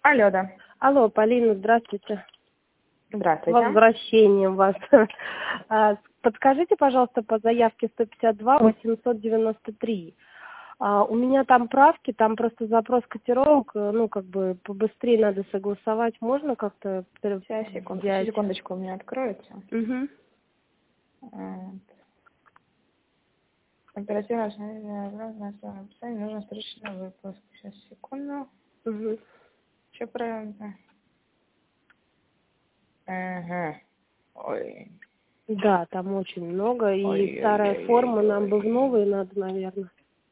Алло, да. Алло, Полина, здравствуйте. С Здравствуйте. возвращением вас. Подскажите, пожалуйста, по заявке 152-893. У меня там правки, там просто запрос котировок, побыстрее надо согласовать. Можно как-то Сейчас, взять? секундочку, у меня откроется. Угу. Оперативное описание, нужно срочно выпуск. Сейчас, секунду. Угу. Что правильно? Ага. Ой. Да, там очень много, и Ой, старая форма нам бы в новой надо, наверное.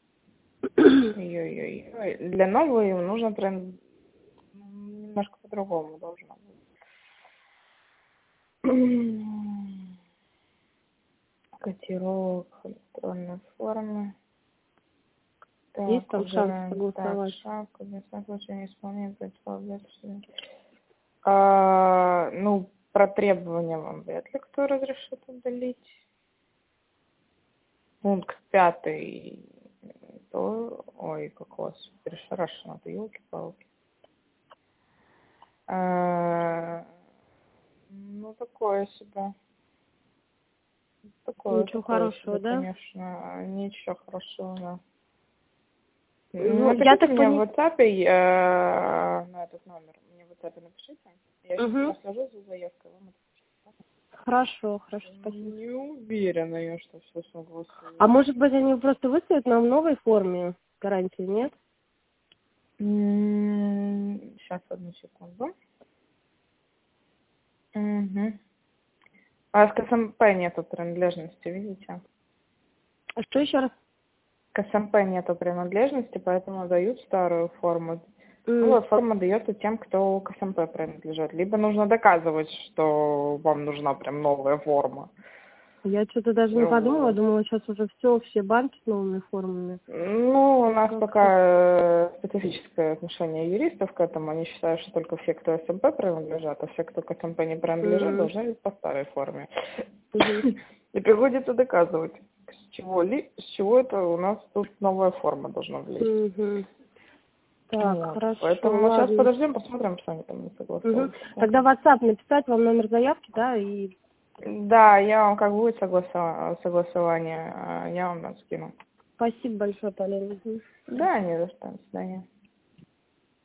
Ой. Для новой нужно прям немножко по-другому должно быть. Котировок, электронной формы. Есть Так, там шанс убираем. Так, согласовать? шапка, для случая исполнения про требования вам вряд ли кто разрешит удалить. Пункт 5. Ой, как у вас перешарашено-то, елки-палки. Такое себе. Ничего хорошего, себе, да? конечно. Ничего хорошего, да. Ну, я Напишите так мне в WhatsApp на этот номер. Мне в WhatsApp напишите. Я сейчас прослежу за заявкой. Вам это Хорошо, спасибо. не уверена я, что все согласую. А может быть, они просто выставят нам в новой форме гарантии, нет? Сейчас, одну секунду. Угу. А с КСМП нету принадлежности, видите? А что еще раз? К СМП нету принадлежности, поэтому дают старую форму. Новая форма дается тем, кто к СМП принадлежит. Либо нужно доказывать, что вам нужна прям новая форма. Я что-то даже не подумала, думала, сейчас уже все банки с новыми формами. У нас пока специфическое отношение юристов к этому. Они считают, что только все, кто СМП принадлежат, а все, кто к СМП не принадлежат, должны быть по старой форме. И приходится доказывать, с чего это у нас тут новая форма должна влезть. Так, хорошо. Поэтому сейчас подождем, посмотрим, что они там не согласуют. Тогда в WhatsApp написать вам номер заявки, да, и... Да, я вам, как будет согласование, я вам скину. Спасибо большое, Полина. Да, не за что. До свидания.